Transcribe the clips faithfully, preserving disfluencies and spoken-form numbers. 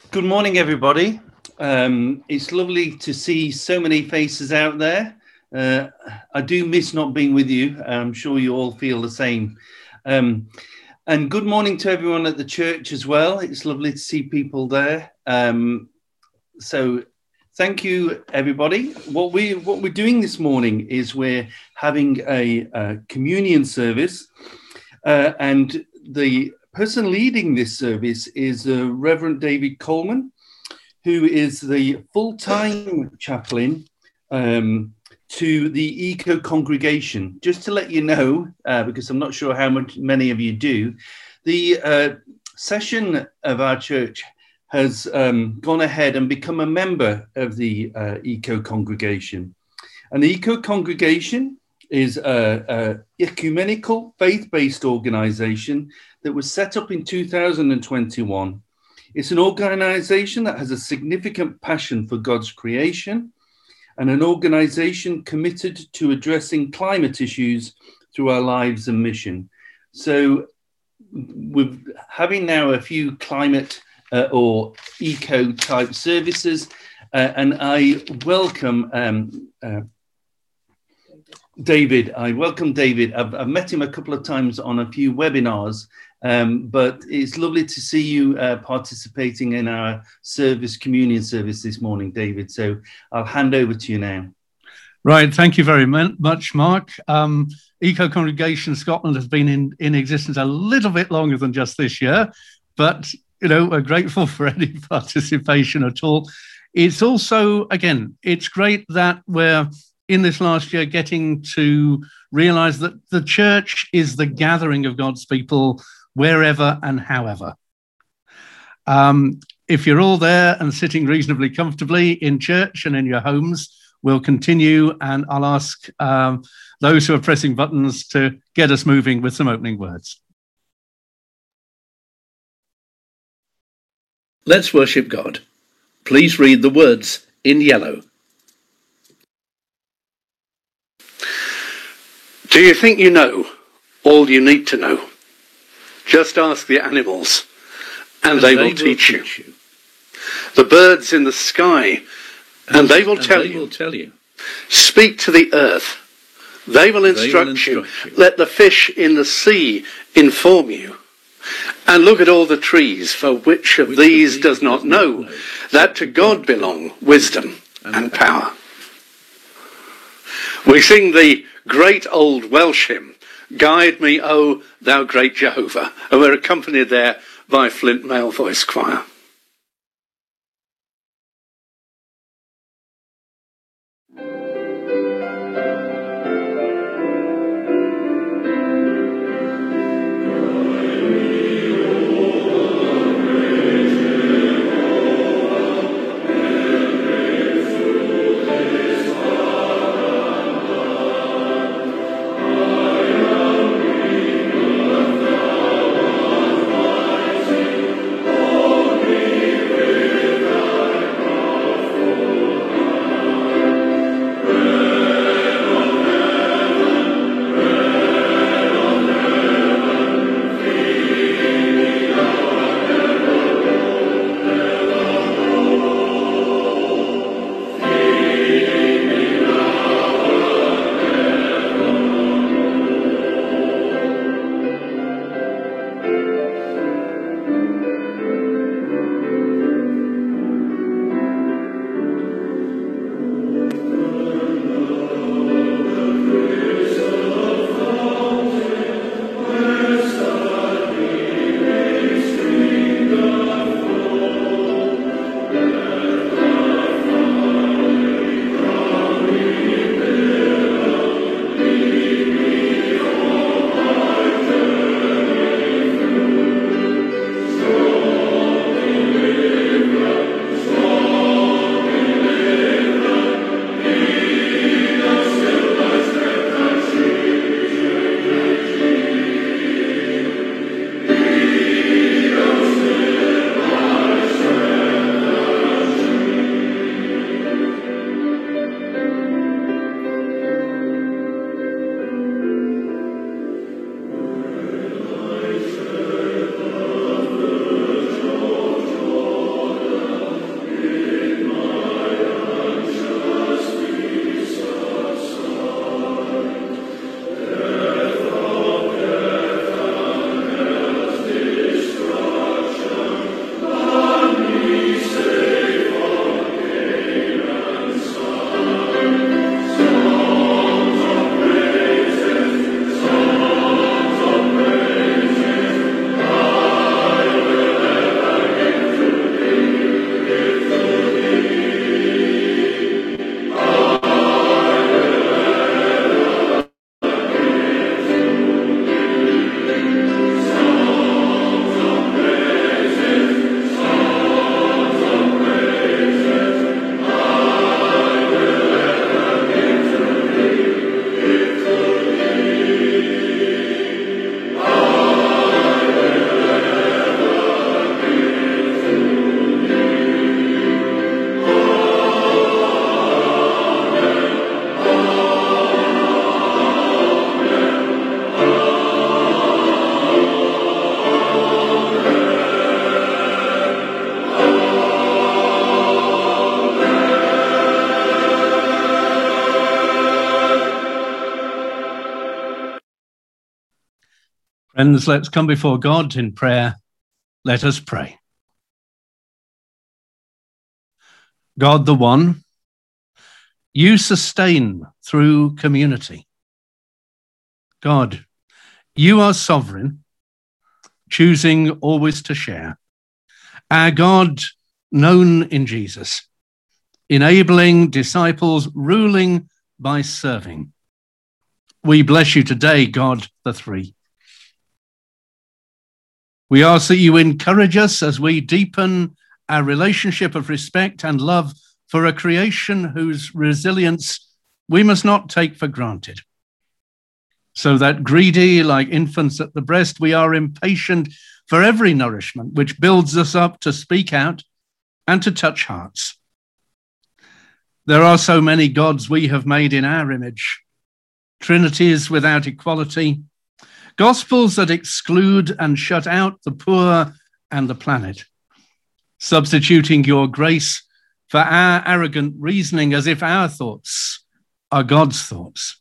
Good morning, everybody. Um, it's lovely to see so many faces out there. Uh, I do miss not being with you. I'm sure you all feel the same. Um, and good morning to everyone at the church as well. It's lovely to see people there. Um, so thank you, everybody. What, we, what we're doing this morning is we're having a, a communion service, uh, and the person leading this service is uh, Reverend David Coleman, who is the full-time chaplain um, to the Eco Congregation. Just to let you know, uh, because I'm not sure how much many of you do, the uh, session of our church has um, gone ahead and become a member of the uh, Eco Congregation. And the Eco Congregation is an ecumenical, faith-based organization that was set up in two thousand twenty-one. It's an organization that has a significant passion for God's creation and an organization committed to addressing climate issues through our lives and mission. So we're having now a few climate uh, or eco type services, uh, and I welcome um, uh, David. I welcome David. I've, I've met him a couple of times on a few webinars, um, but it's lovely to see you uh, participating in our service, communion service this morning, David. So I'll hand over to you now. Right. Thank you very much, Mark. Um, Eco Congregation Scotland has been in, in existence a little bit longer than just this year, but, you know, we're grateful for any participation at all. It's also, again, it's great that we're in this last year getting to realize that the church is the gathering of God's people wherever and however. Um, if you're all there and sitting reasonably comfortably in church and in your homes, we'll continue, and I'll ask um, those who are pressing buttons to get us moving with some opening words. Let's worship God. Please read the words in yellow. Do you think you know all you need to know? Just ask the animals, and, and they, they will, teach, will you. teach you. The birds in the sky, and, and they, will, and tell they will tell you. Speak to the earth, they will instruct, they will instruct you. you. Let the fish in the sea inform you. And look at all the trees, for which of which these, of these does not know, know that to God belong wisdom and, and power. We sing the great old Welsh hymn, Guide Me, O Thou Great Jehovah, and we're accompanied there by Flint Male Voice Choir. Glory Friends, let's come before God in prayer. Let us pray. God the One, you sustain through community. God, you are sovereign, choosing always to share. Our God, known in Jesus, enabling disciples, ruling by serving. We bless you today, God the Three. We ask that you encourage us as we deepen our relationship of respect and love for a creation whose resilience we must not take for granted. So that greedy, like infants at the breast, we are impatient for every nourishment which builds us up to speak out and to touch hearts. There are so many gods we have made in our image, trinities without equality, gospels that exclude and shut out the poor and the planet, substituting your grace for our arrogant reasoning as if our thoughts are God's thoughts.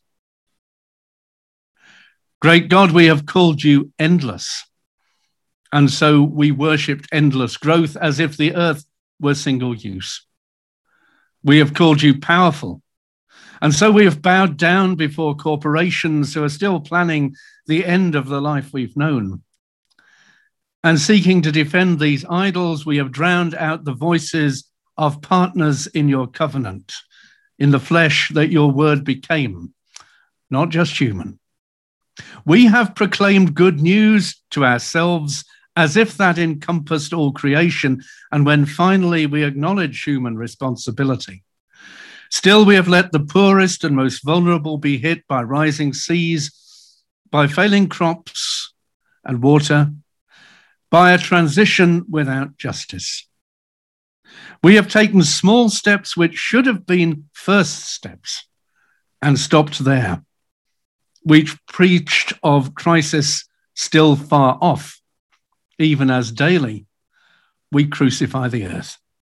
Great God, we have called you endless, and so we worshipped endless growth as if the earth were single use. We have called you powerful, and so we have bowed down before corporations who are still planning the end of the life we've known. And seeking to defend these idols, we have drowned out the voices of partners in your covenant, in the flesh that your word became, not just human. We have proclaimed good news to ourselves as if that encompassed all creation, and when finally we acknowledge human responsibility. Still, we have let the poorest and most vulnerable be hit by rising seas, by failing crops and water, by a transition without justice. We have taken small steps which should have been first steps and stopped there. We've preached of crisis still far off, even as daily we crucify the earth.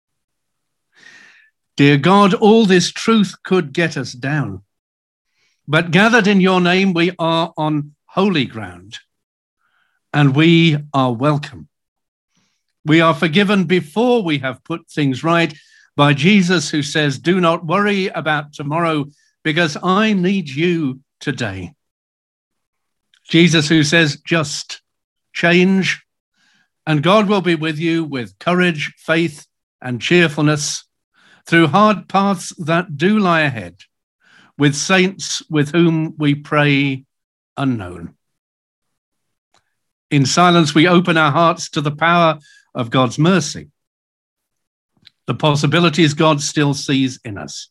Dear God, all this truth could get us down, but gathered in your name, we are on holy ground, and we are welcome. We are forgiven before we have put things right by Jesus, who says, do not worry about tomorrow because I need you today. Jesus, who says, just change, and God will be with you with courage, faith, and cheerfulness through hard paths that do lie ahead, with saints with whom we pray unknown. In silence, we open our hearts to the power of God's mercy, the possibilities God still sees in us.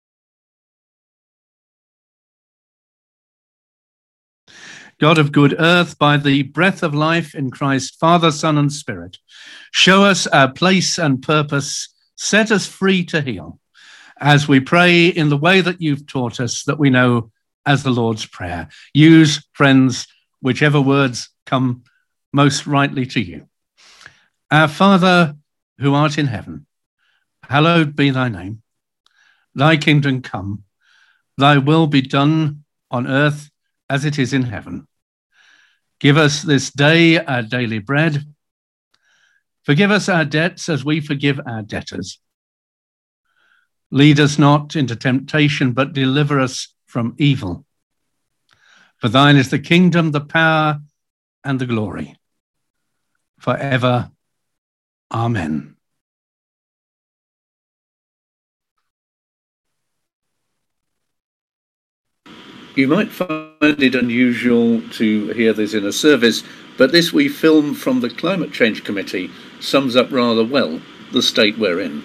God of good earth, by the breath of life in Christ, Father, Son, and Spirit, show us our place and purpose, set us free to heal, as we pray in the way that you've taught us, that we know as the Lord's Prayer. Use, friends, whichever words come most rightly to you. Our Father, who art in heaven, hallowed be thy name. Thy kingdom come, thy will be done on earth as it is in heaven. Give us this day our daily bread. Forgive us our debts as we forgive our debtors. Lead us not into temptation, but deliver us from evil. For thine is the kingdom, the power, and the glory, forever. Amen. You might find it unusual to hear this in a service, but this we filmed from the Climate Change Committee sums up rather well the state we're in.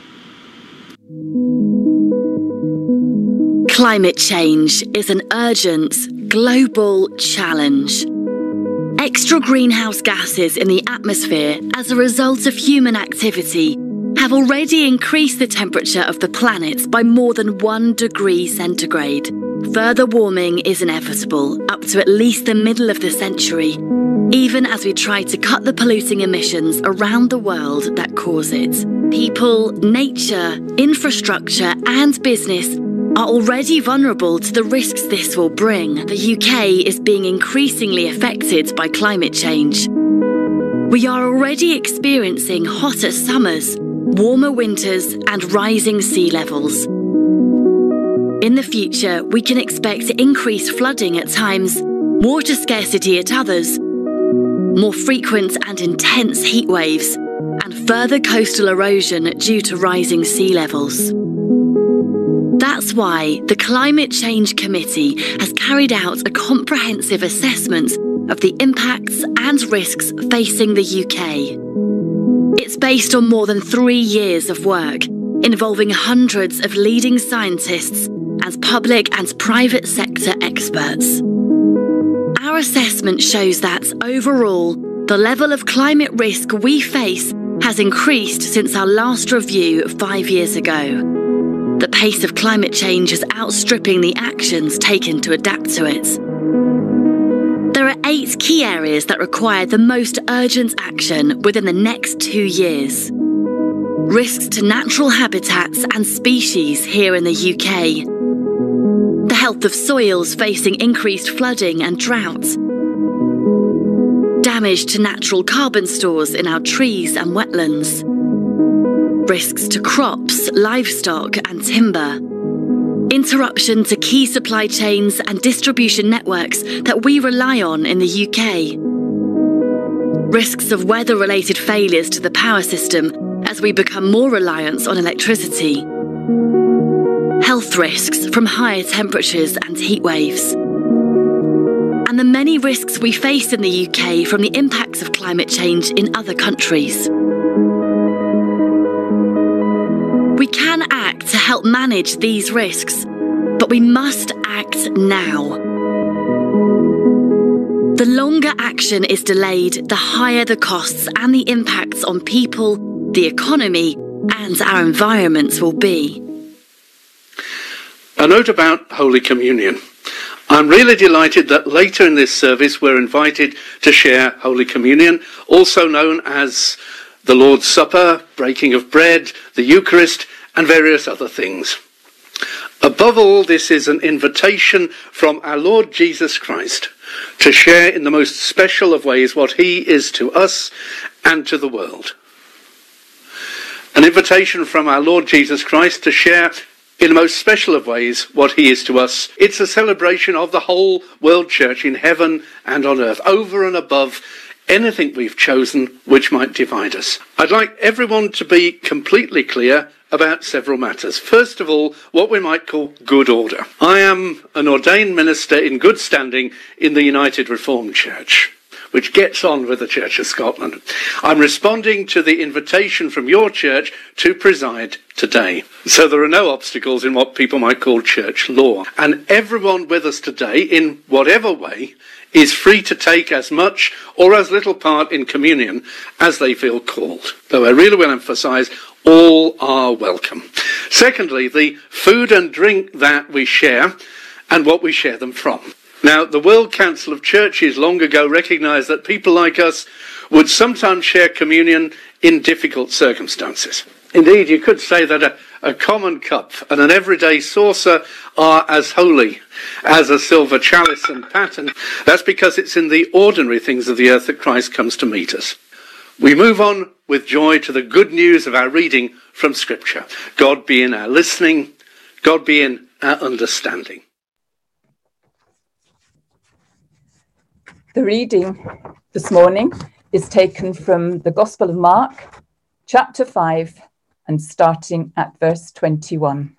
Climate change is an urgent global challenge. Extra greenhouse gases in the atmosphere as a result of human activity have already increased the temperature of the planet by more than one degree centigrade. Further warming is inevitable up to at least the middle of the century, even as we try to cut the polluting emissions around the world that cause it. People, nature, infrastructure, and business are already vulnerable to the risks this will bring. The U K is being increasingly affected by climate change. We are already experiencing hotter summers, warmer winters, and rising sea levels. In the future, we can expect increased flooding at times, water scarcity at others, more frequent and intense heat waves, and further coastal erosion due to rising sea levels. That's why the Climate Change Committee has carried out a comprehensive assessment of the impacts and risks facing the U K. It's based on more than three years of work, involving hundreds of leading scientists and public and private sector experts. Our assessment shows that, overall, the level of climate risk we face has increased since our last review five years ago. The pace of climate change is outstripping the actions taken to adapt to it. There are eight key areas that require the most urgent action within the next two years. Risks to natural habitats and species here in the U K. The health of soils facing increased flooding and drought. Damage to natural carbon stores in our trees and wetlands. Risks to crops, livestock and timber. Interruption to key supply chains and distribution networks that we rely on in the U K. Risks of weather-related failures to the power system as we become more reliant on electricity. Health risks from higher temperatures and heat waves. And the many risks we face in the U K from the impacts of climate change in other countries. We can act to help manage these risks, but we must act now. The longer action is delayed, the higher the costs and the impacts on people, the economy, and our environment will be. A note about Holy Communion. I'm really delighted that later in this service we're invited to share Holy Communion, also known as the Lord's Supper, breaking of bread, the Eucharist, and various other things. Above all, this is an invitation from our Lord Jesus Christ to share in the most special of ways what he is to us and to the world. An invitation from our Lord Jesus Christ to share in the most special of ways what he is to us. It's a celebration of the whole world church in heaven and on earth, over and above anything we've chosen which might divide us. I'd like everyone to be completely clear about several matters. First of all, what we might call good order. I am an ordained minister in good standing in the United Reformed Church, which gets on with the Church of Scotland. I'm responding to the invitation from your church to preside today. So there are no obstacles in what people might call church law. And everyone with us today, in whatever way, is free to take as much or as little part in communion as they feel called. Though I really will emphasise, all are welcome. Secondly, the food and drink that we share and what we share them from. Now, the World Council of Churches long ago recognised that people like us would sometimes share communion in difficult circumstances. Indeed, you could say that a, a common cup and an everyday saucer are as holy as a silver chalice and paten. That's because it's in the ordinary things of the earth that Christ comes to meet us. We move on with joy to the good news of our reading from Scripture. God be in our listening, God be in our understanding. The reading this morning is taken from the Gospel of Mark, chapter five, and starting at verse twenty-one.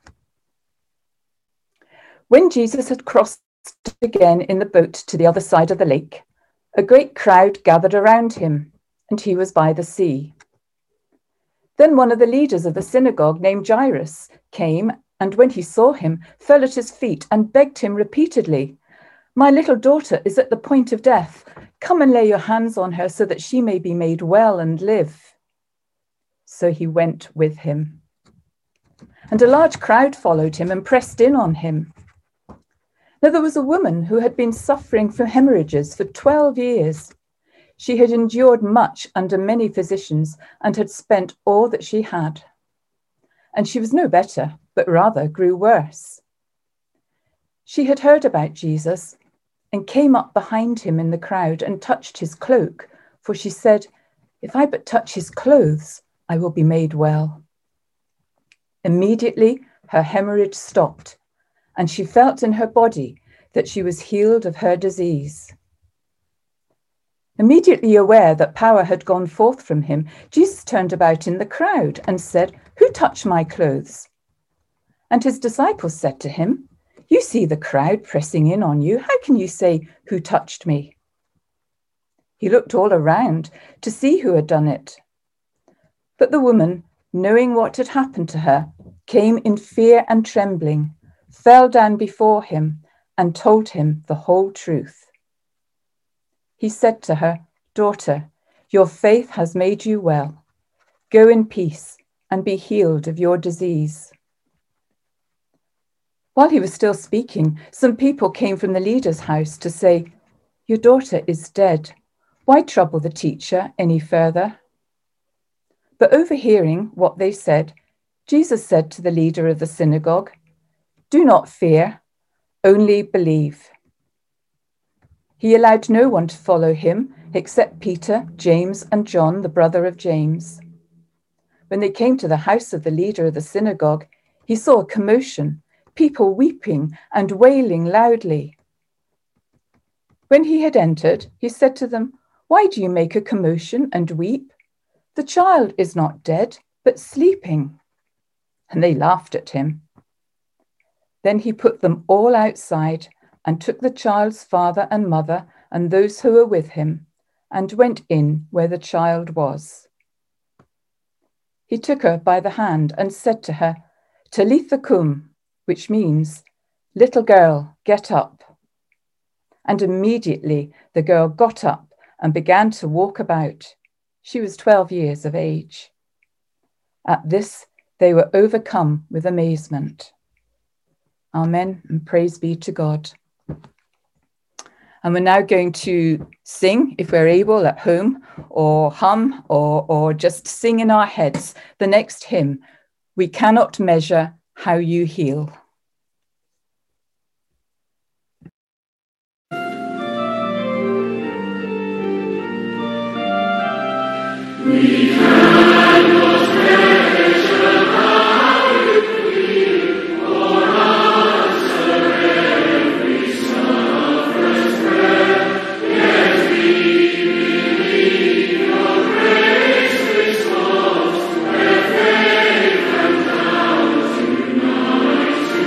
When Jesus had crossed again in the boat to the other side of the lake, a great crowd gathered around him, and he was by the sea. Then one of the leaders of the synagogue, named Jairus, came, and when he saw him, fell at his feet and begged him repeatedly, "My little daughter is at the point of death. Come and lay your hands on her so that she may be made well and live." So he went with him. And a large crowd followed him and pressed in on him. Now there was a woman who had been suffering from hemorrhages for twelve years. She had endured much under many physicians and had spent all that she had. And she was no better, but rather grew worse. She had heard about Jesus and came up behind him in the crowd and touched his cloak, for she said, "If I but touch his clothes, I will be made well." Immediately, her hemorrhage stopped, and she felt in her body that she was healed of her disease. Immediately aware that power had gone forth from him, Jesus turned about in the crowd and said, "Who touched my clothes?" And his disciples said to him, "You see the crowd pressing in on you. How can you say, 'Who touched me?'" He looked all around to see who had done it. But the woman, knowing what had happened to her, came in fear and trembling, fell down before him, and told him the whole truth. He said to her, "Daughter, your faith has made you well. Go in peace and be healed of your disease." While he was still speaking, some people came from the leader's house to say, "Your daughter is dead. Why trouble the teacher any further?" But overhearing what they said, Jesus said to the leader of the synagogue, "Do not fear, only believe." He allowed no one to follow him except Peter, James, and John, the brother of James. When they came to the house of the leader of the synagogue, he saw a commotion, people weeping and wailing loudly. When he had entered, he said to them, "Why do you make a commotion and weep? The child is not dead, but sleeping." And they laughed at him. Then he put them all outside and took the child's father and mother and those who were with him, and went in where the child was. He took her by the hand and said to her, "Talitha cum," which means, "Little girl, get up." And immediately the girl got up and began to walk about. She was twelve years of age. At this, they were overcome with amazement. Amen, and praise be to God. And we're now going to sing, if we're able, at home, or hum, or, or just sing in our heads the next hymn, "We Cannot Measure How You Heal." We cannot measure how you heal, or answer every sufferer's prayer, yet we believe your grace responds, where faith and doubt unite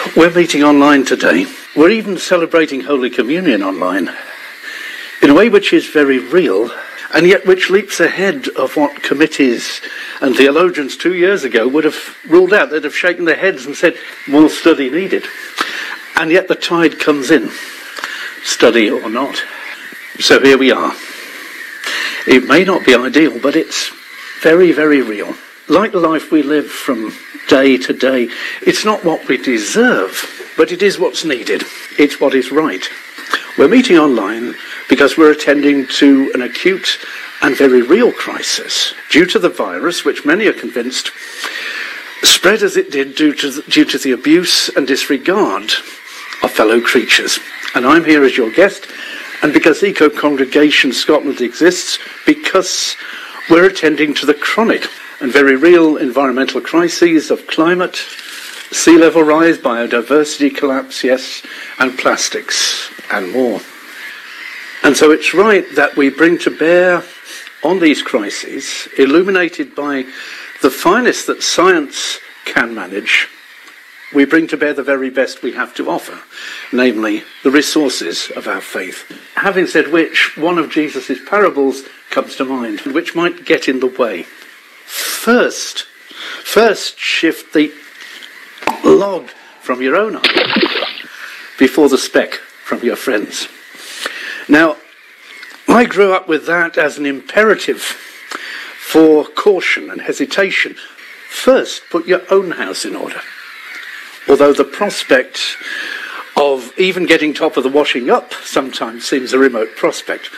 We're meeting online today. We're even celebrating Holy Communion online in a way which is very real and yet which leaps ahead of what committees and theologians two years ago would have ruled out. They'd have shaken their heads and said, more study needed. And yet the tide comes in, study or not. So here we are. It may not be ideal, but it's very, very real. Like the life we live from day to day, it's not what we deserve, but it is what's needed. It's what is right. We're meeting online because we're attending to an acute and very real crisis due to the virus, which many are convinced spread as it did due to the, due to the abuse and disregard of fellow creatures. And I'm here as your guest, and because Eco Congregation Scotland exists, because we're attending to the chronic and very real environmental crises of climate, sea level rise, biodiversity collapse, yes, and plastics, and more. And so it's right that we bring to bear on these crises, illuminated by the finest that science can manage, we bring to bear the very best we have to offer, namely the resources of our faith. Having said which, one of Jesus' parables comes to mind, which might get in the way. First, first shift the log from your own eye before the speck from your friends. Now, I grew up with that as an imperative for caution and hesitation. First, put your own house in order. Although the prospect of even getting top of the washing up sometimes seems a remote prospect,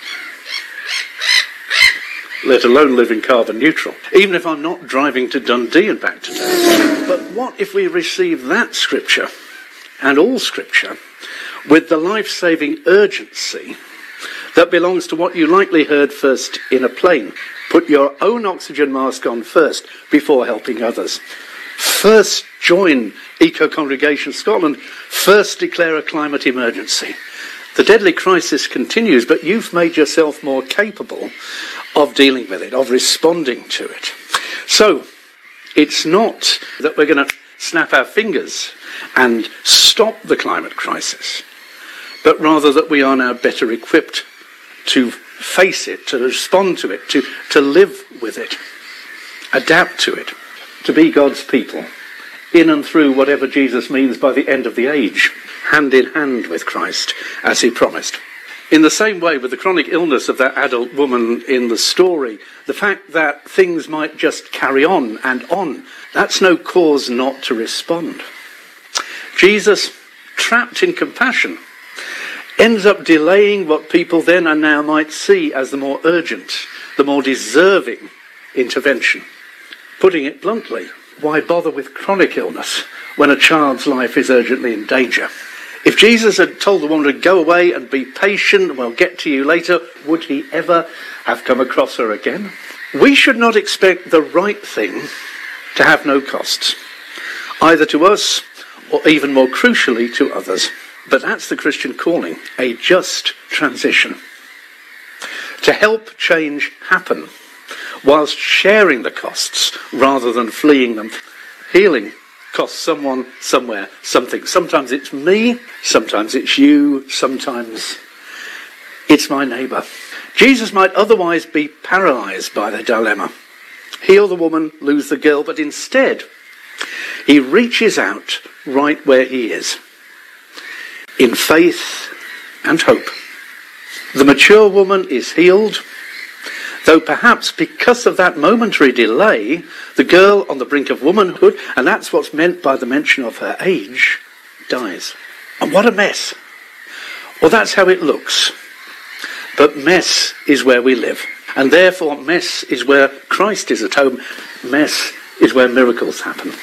let alone living carbon neutral, even if I'm not driving to Dundee and back today. But what if we receive that scripture, and all scripture, with the life-saving urgency that belongs to what you likely heard first in a plane? Put your own oxygen mask on first before helping others. First join Eco Congregation Scotland. First declare a climate emergency. The deadly crisis continues, but you've made yourself more capable of dealing with it, of responding to it. So it's not that we're going to snap our fingers and stop the climate crisis, but rather that we are now better equipped to face it, to respond to it, to, to live with it, adapt to it, to be God's people, in and through whatever Jesus means by the end of the age, hand in hand with Christ, as he promised. In the same way, with the chronic illness of that adult woman in the story, the fact that things might just carry on and on, that's no cause not to respond. Jesus, trapped in compassion, ends up delaying what people then and now might see as the more urgent, the more deserving intervention. Putting it bluntly, why bother with chronic illness when a child's life is urgently in danger? If Jesus had told the woman to go away and be patient, we'll get to you later, would he ever have come across her again? We should not expect the right thing to have no costs, either to us or even more crucially to others. But that's the Christian calling, a just transition. To help change happen whilst sharing the costs rather than fleeing them. Healing costs someone, somewhere, something. Sometimes it's me, sometimes it's you, sometimes it's my neighbour. Jesus might otherwise be paralysed by the dilemma. Heal the woman, lose the girl, but instead he reaches out right where he is, in faith and hope. The mature woman is healed, though perhaps because of that momentary delay, the girl on the brink of womanhood, and that's what's meant by the mention of her age, dies. And what a mess. Well, that's how it looks. But mess is where we live. And therefore, mess is where Christ is at home. Mess is where miracles happen.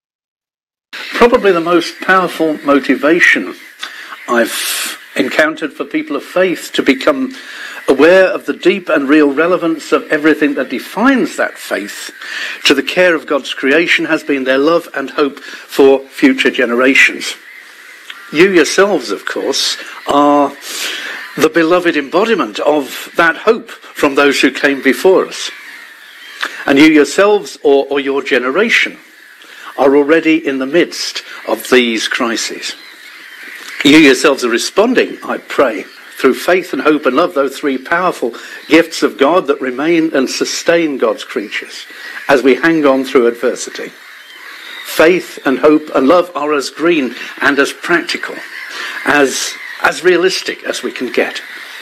Probably the most powerful motivation I've encountered for people of faith to become aware of the deep and real relevance of everything that defines that faith to the care of God's creation has been their love and hope for future generations. You yourselves, of course, are the beloved embodiment of that hope from those who came before us. And you yourselves, or, or your generation, are already in the midst of these crises. You yourselves are responding, I pray, through faith and hope and love, those three powerful gifts of God that remain and sustain God's creatures as we hang on through adversity. Faith and hope and love are as green and as practical, as, as realistic as we can get.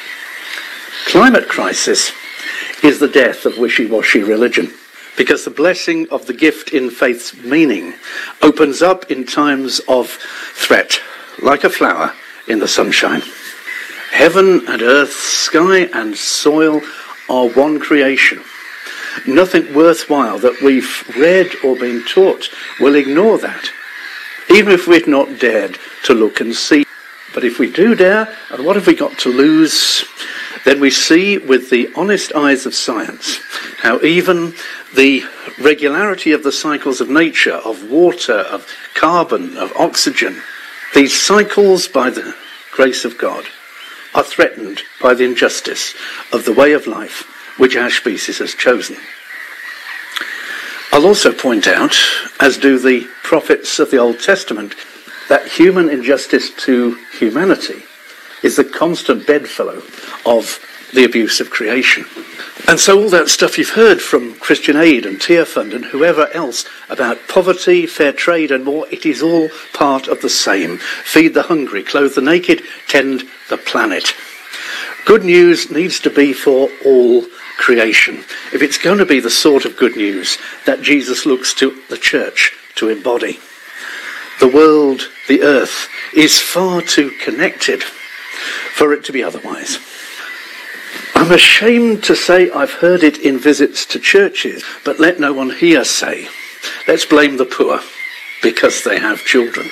Climate crisis is the death of wishy-washy religion, because the blessing of the gift in faith's meaning opens up in times of threat, like a flower in the sunshine. Heaven and earth, sky and soil are one creation. Nothing worthwhile that we've read or been taught will ignore that, even if we've not dared to look and see. But if we do dare, and what have we got to lose? Then we see with the honest eyes of science how even the regularity of the cycles of nature, of water, of carbon, of oxygen, these cycles by the grace of God are threatened by the injustice of the way of life which our species has chosen. I'll also point out, as do the prophets of the Old Testament, that human injustice to humanity is the constant bedfellow of the abuse of creation. And so all that stuff you've heard from Christian Aid and Tearfund and whoever else about poverty, fair trade and more, it is all part of the same. Feed the hungry, clothe the naked, tend the planet. Good news needs to be for all creation, if it's going to be the sort of good news that Jesus looks to the church to embody. The world, the earth, is far too connected for it to be otherwise. I'm ashamed to say I've heard it in visits to churches, but let no one here say, let's blame the poor because they have children.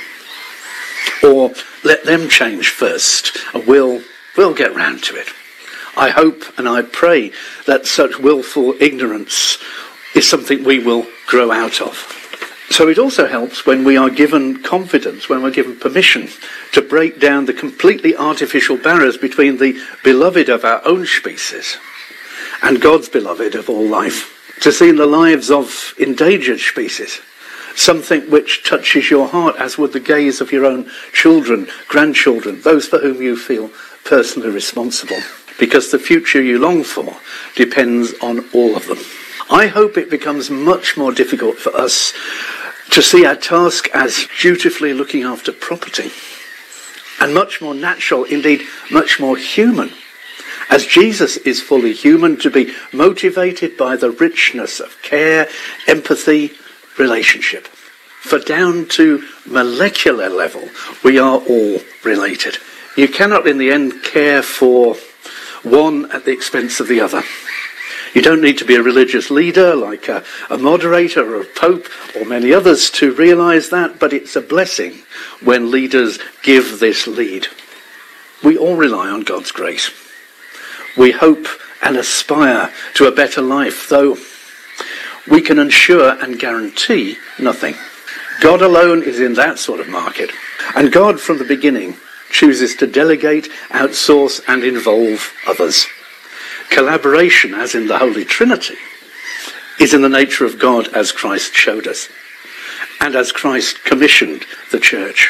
Or let them change first, and we'll, we'll get round to it. I hope and I pray that such willful ignorance is something we will grow out of. So it also helps when we are given confidence, when we're given permission to break down the completely artificial barriers between the beloved of our own species and God's beloved of all life. To see in the lives of endangered species something which touches your heart, as would the gaze of your own children, grandchildren, those for whom you feel personally responsible. Because the future you long for depends on all of them. I hope it becomes much more difficult for us to see our task as dutifully looking after property, and much more natural, indeed much more human, as Jesus is fully human, to be motivated by the richness of care, empathy, relationship. For down to molecular level, we are all related. You cannot in the end care for one at the expense of the other. You don't need to be a religious leader like a, a moderator or a pope or many others to realise that, but it's a blessing when leaders give this lead. We all rely on God's grace. We hope and aspire to a better life, though we can ensure and guarantee nothing. God alone is in that sort of market. And God, from the beginning, chooses to delegate, outsource, and involve others. Collaboration, as in the Holy Trinity, is in the nature of God as Christ showed us, and as Christ commissioned the church.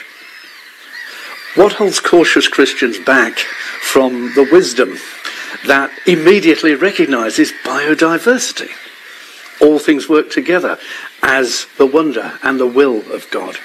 What holds cautious Christians back from the wisdom that immediately recognises biodiversity? All things work together as the wonder and the will of God.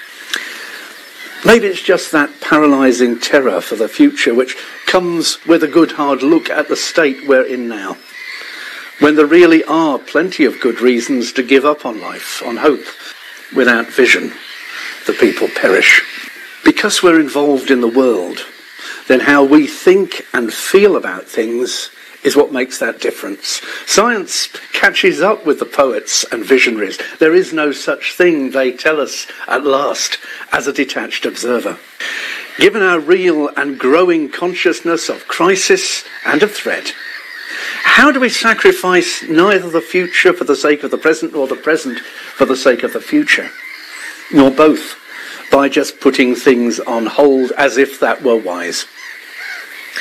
Maybe it's just that paralysing terror for the future which comes with a good hard look at the state we're in now, when there really are plenty of good reasons to give up on life, on hope. Without vision, the people perish. Because we're involved in the world, then how we think and feel about things is what makes that difference. Science catches up with the poets and visionaries. There is no such thing, they tell us at last, as a detached observer. Given our real and growing consciousness of crisis and of threat, how do we sacrifice neither the future for the sake of the present nor the present for the sake of the future, nor both, by just putting things on hold as if that were wise?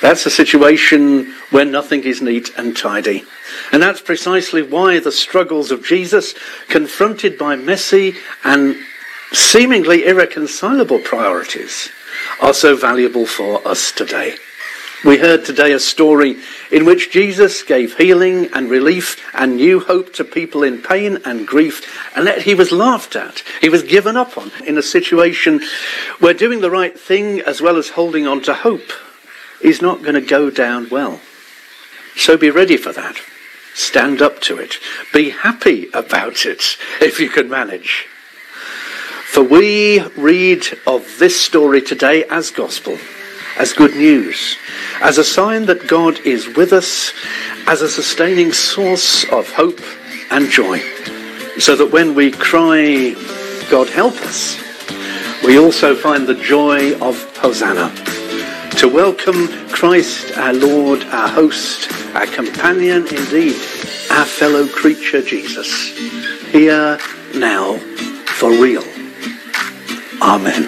That's a situation where nothing is neat and tidy. And that's precisely why the struggles of Jesus, confronted by messy and seemingly irreconcilable priorities, are so valuable for us today. We heard today a story in which Jesus gave healing and relief and new hope to people in pain and grief, and yet he was laughed at. He was given up on in a situation where doing the right thing as well as holding on to hope is not going to go down well. So be ready for that. Stand up to it. Be happy about it if you can manage. For we read of this story today as gospel, as good news, as a sign that God is with us, as a sustaining source of hope and joy, so that when we cry, God help us, we also find the joy of Hosanna, to welcome Christ, our Lord, our host, our companion, indeed, our fellow creature Jesus, here, now, for real. Amen.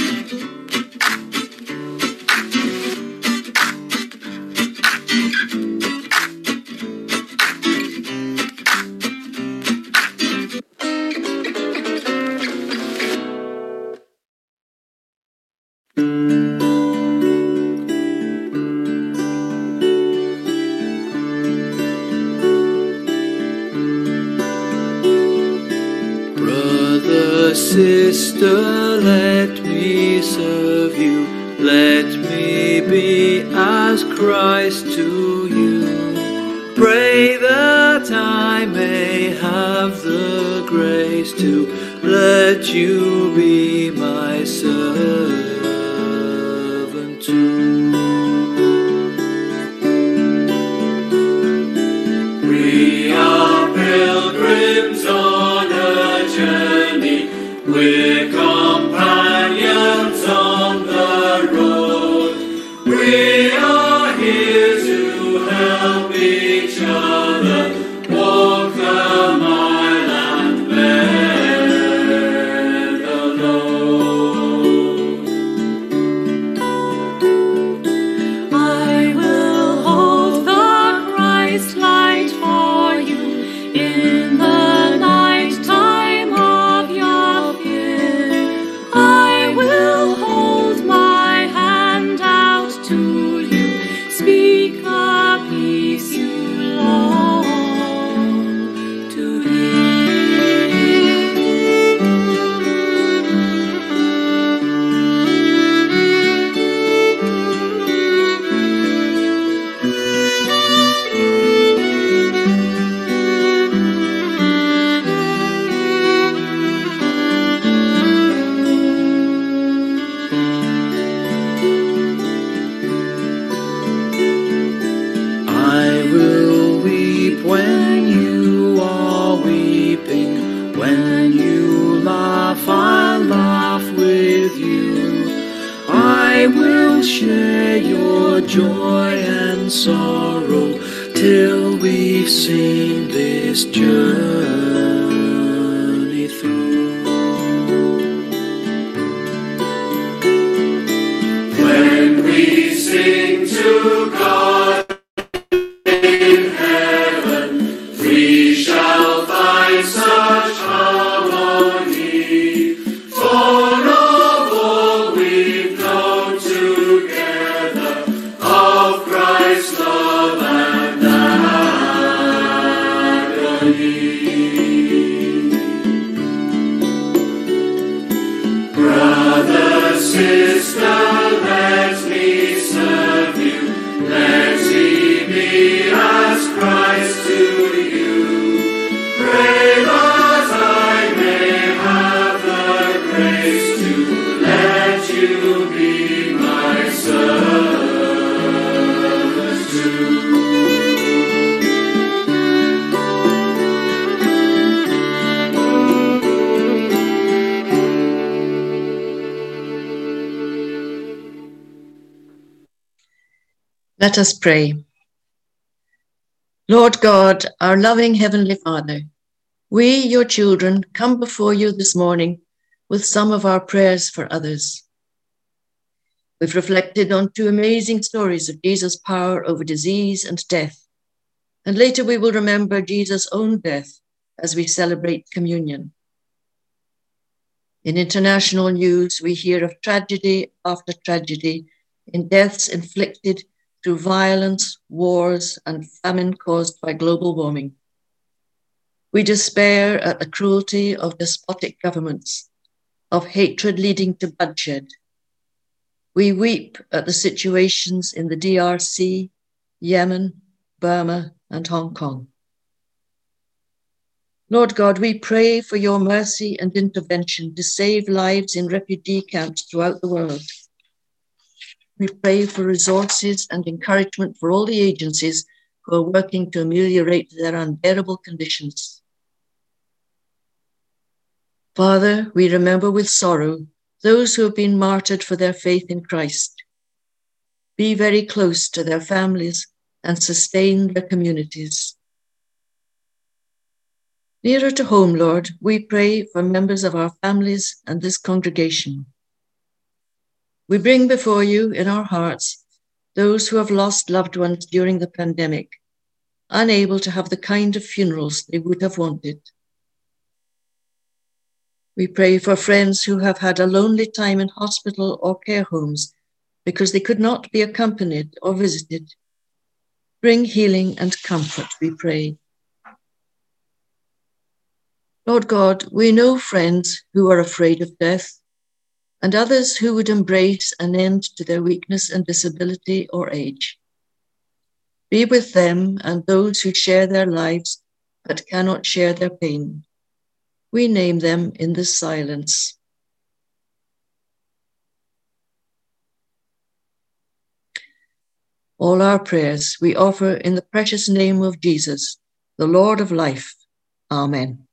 Sister, let me serve you. Let me be as Christ to you. Pray that I may have the grace to let you be my servant too. We are pilgrims on a journey. We're companions on the road. We are here to help each other walk the mile and bear the load. I will hold the Christ light for you in the night time of your fear. I will hold my hand out to you, speak the peace you long to I will weep when you are weeping. When you laugh, I'll laugh with you. I will share your joy and sorrow till we've seen this journey through. When we sing to God in heaven, we shall find such harmony. For of all we've known together, of Christ's love and agony. Brother, sister, let me serve you. Let me be as Christ to you. Pray that I may have the grace to let you be my servant too. Let us pray. Lord God, our loving Heavenly Father, we, your children, come before you this morning with some of our prayers for others. We've reflected on two amazing stories of Jesus' power over disease and death. And later we will remember Jesus' own death as we celebrate communion. In international news, we hear of tragedy after tragedy in deaths inflicted through violence, wars, and famine caused by global warming. We despair at the cruelty of despotic governments, of hatred leading to bloodshed. We weep at the situations in the D R C, Yemen, Burma, and Hong Kong. Lord God, we pray for your mercy and intervention to save lives in refugee camps throughout the world. We pray for resources and encouragement for all the agencies who are working to ameliorate their unbearable conditions. Father, we remember with sorrow those who have been martyred for their faith in Christ. Be very close to their families and sustain their communities. Nearer to home, Lord, we pray for members of our families and this congregation. We bring before you in our hearts those who have lost loved ones during the pandemic, unable to have the kind of funerals they would have wanted. We pray for friends who have had a lonely time in hospital or care homes because they could not be accompanied or visited. Bring healing and comfort, we pray. Lord God, we know friends who are afraid of death and others who would embrace an end to their weakness and disability or age. Be with them and those who share their lives but cannot share their pain. We name them in this silence. All our prayers we offer in the precious name of Jesus, the Lord of life. Amen.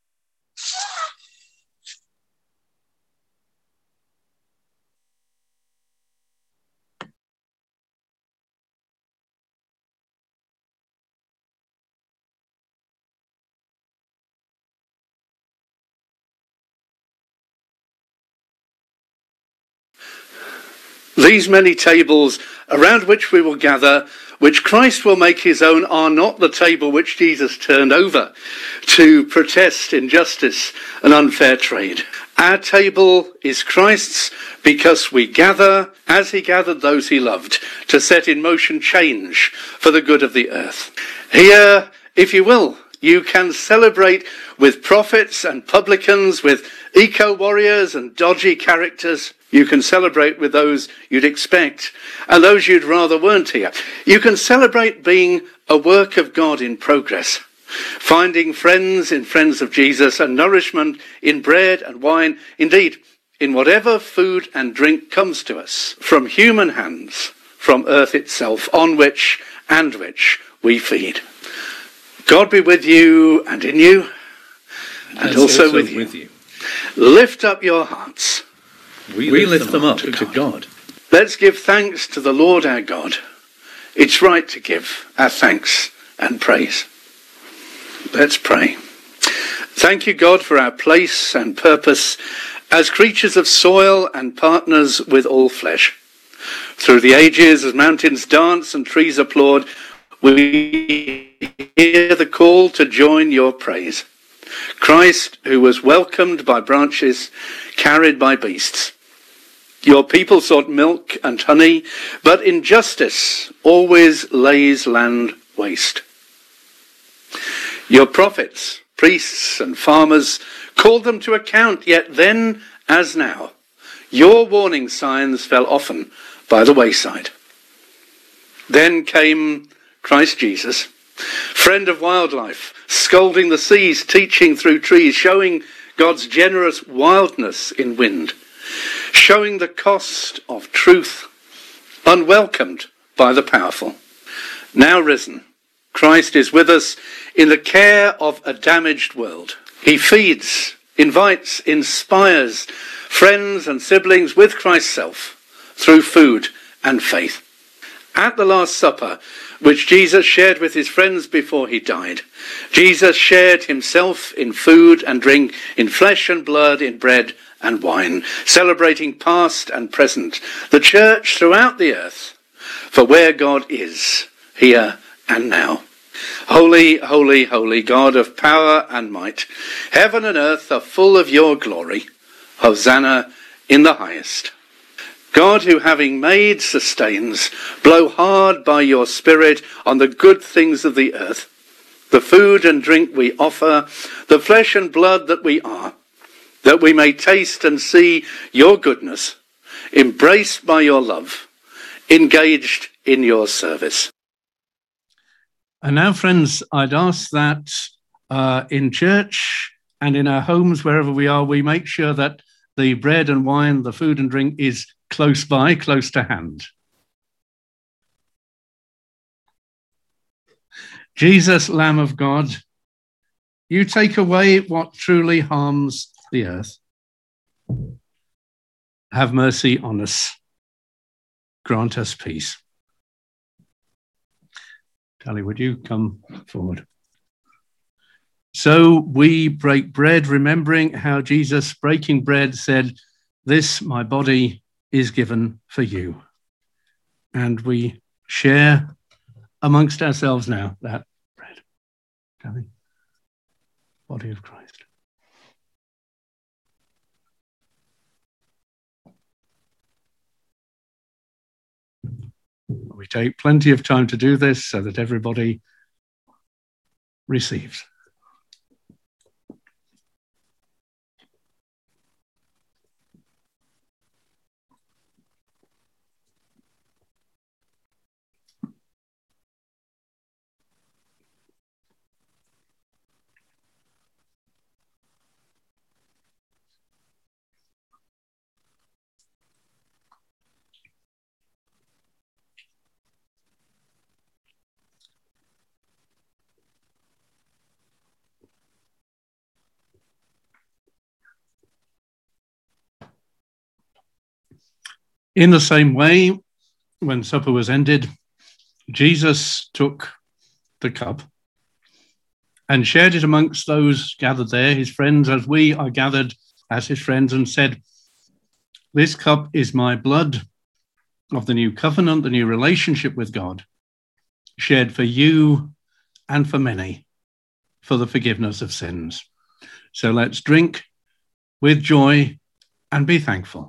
These many tables around which we will gather, which Christ will make his own, are not the table which Jesus turned over to protest injustice and unfair trade. Our table is Christ's because we gather as he gathered those he loved to set in motion change for the good of the earth. Here, if you will, you can celebrate with prophets and publicans, with eco-warriors and dodgy characters. You can celebrate with those you'd expect and those you'd rather weren't here. You can celebrate being a work of God in progress, finding friends in friends of Jesus and nourishment in bread and wine, indeed, in whatever food and drink comes to us from human hands, from earth itself, on which and which we feed. God be with you and in you, and, and also, also with, you. with you. Lift up your hearts. We, we lift, lift them up, them up to, God. to God. Let's give thanks to the Lord our God. It's right to give our thanks and praise. Let's pray. Thank you, God, for our place and purpose as creatures of soil and partners with all flesh. Through the ages, as mountains dance and trees applaud, we hear the call to join your praise. Christ, who was welcomed by branches, carried by beasts. Your people sought milk and honey, but injustice always lays land waste. Your prophets, priests and farmers called them to account, yet then, as now, your warning signs fell often by the wayside. Then came Christ Jesus, friend of wildlife, scolding the seas, teaching through trees, showing God's generous wildness in wind, showing the cost of truth, unwelcomed by the powerful. Now risen, Christ is with us in the care of a damaged world. He feeds, invites, inspires friends and siblings with Christ's self through food and faith. At the Last Supper, which Jesus shared with his friends before he died, Jesus shared himself in food and drink, in flesh and blood, in bread and wine, celebrating past and present, the church throughout the earth, for where God is, here and now. Holy, holy, holy, God of power and might, heaven and earth are full of your glory. Hosanna in the highest. God, who having made sustains, blow hard by your Spirit on the good things of the earth, the food and drink we offer, the flesh and blood that we are, that we may taste and see your goodness, embraced by your love, engaged in your service. And now, friends, I'd ask that uh, in church and in our homes, wherever we are, we make sure that the bread and wine, the food and drink is close by, close to hand. Jesus, Lamb of God, you take away what truly harms the earth. Have mercy on us. Grant us peace. Tally, would you come forward? So we break bread, remembering how Jesus, breaking bread, said, "This, my body, is given for you." And we share amongst ourselves now that bread. Tally, body of Christ. We take plenty of time to do this so that everybody receives. In the same way, when supper was ended, Jesus took the cup and shared it amongst those gathered there, his friends, as we are gathered as his friends, and said, "This cup is my blood of the new covenant, the new relationship with God, shared for you and for many for the forgiveness of sins." So let's drink with joy and be thankful.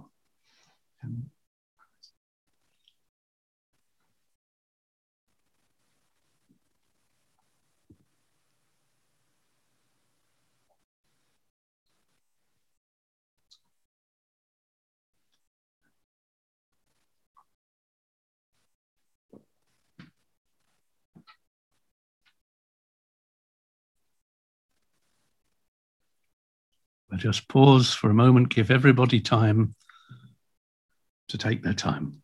We'll just pause for a moment, give everybody time to take their time.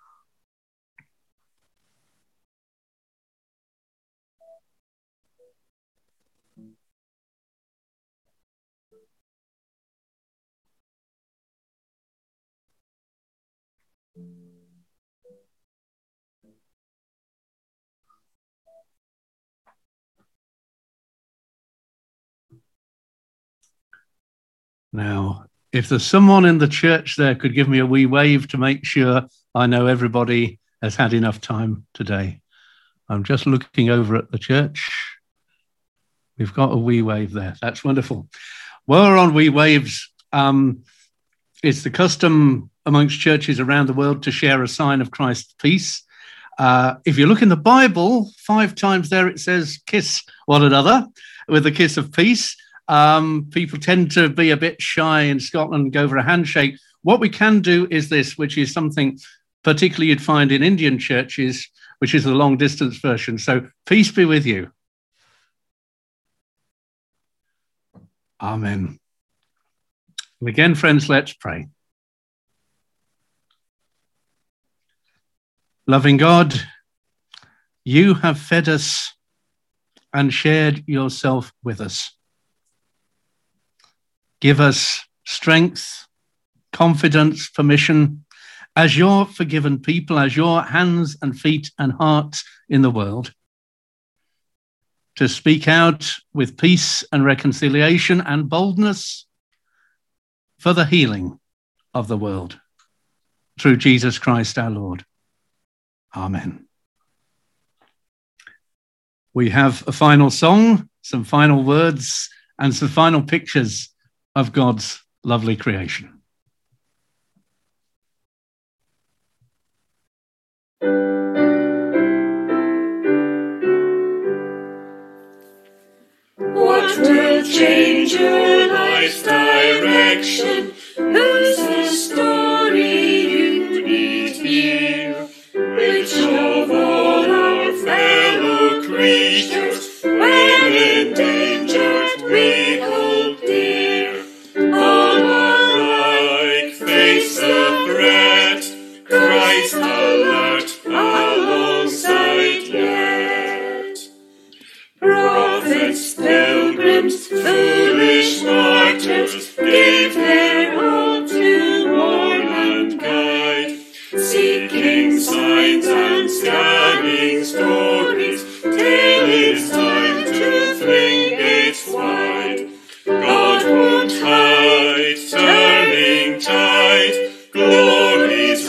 Now, if there's someone in the church there could give me a wee wave to make sure I know everybody has had enough time today. I'm just looking over at the church. We've got a wee wave there. That's wonderful. While we're on wee waves, um, it's the custom amongst churches around the world to share a sign of Christ's peace. Uh, if you look in the Bible, five times there it says kiss one another with a kiss of peace. Um, people tend to be a bit shy in Scotland and go for a handshake. What we can do is this, which is something particularly you'd find in Indian churches, which is the long distance version. So peace be with you. Amen. And again, friends, let's pray. Loving God, you have fed us and shared yourself with us. Give us strength, confidence, permission, as your forgiven people, as your hands and feet and hearts in the world, to speak out with peace and reconciliation and boldness for the healing of the world. Through Jesus Christ our Lord. Amen. We have a final song, some final words, and some final pictures of God's lovely creation. What will change your life's direction? Who's the story you need here? Which of all our fellow creatures, when endangered, we hold dear? All alike face the threat, Christ alert alongside yet. Prophets, pilgrims, foolish martyrs, gave their all to warn and guide, seeking signs and scanning stories, till it's time to fling gates wide. God won't hide, turning tide, glory's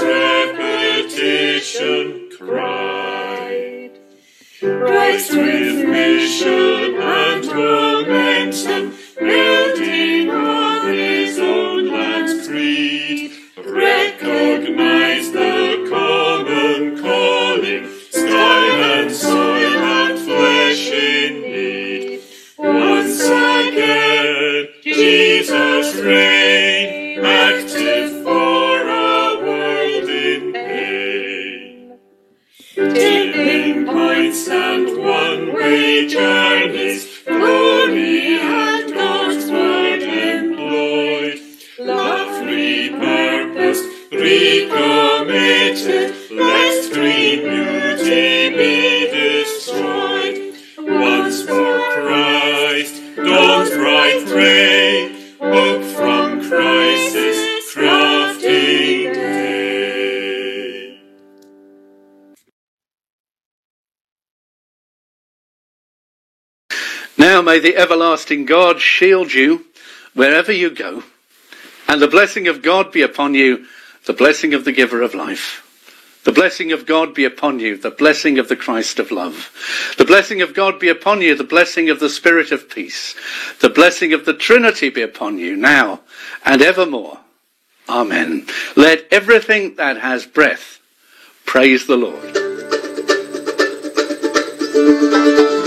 repetition cried. Christ with mission and momentum, building on his own land's creed, recognize the common calling, sky and soil and flesh in need. Once again, Jesus reign, active for a world in pain. Tipping points and one-way journeys, glory and God's word employed, love repurposed, recommitted, lest green beauty be destroyed. Once for Christ, dawn's bright ray, hope from crisis, crafting day. Now may the everlasting God shield you wherever you go, and the blessing of God be upon you, the blessing of the giver of life. The blessing of God be upon you, the blessing of the Christ of love. The blessing of God be upon you, the blessing of the Spirit of peace. The blessing of the Trinity be upon you now and evermore. Amen. Let everything that has breath praise the Lord.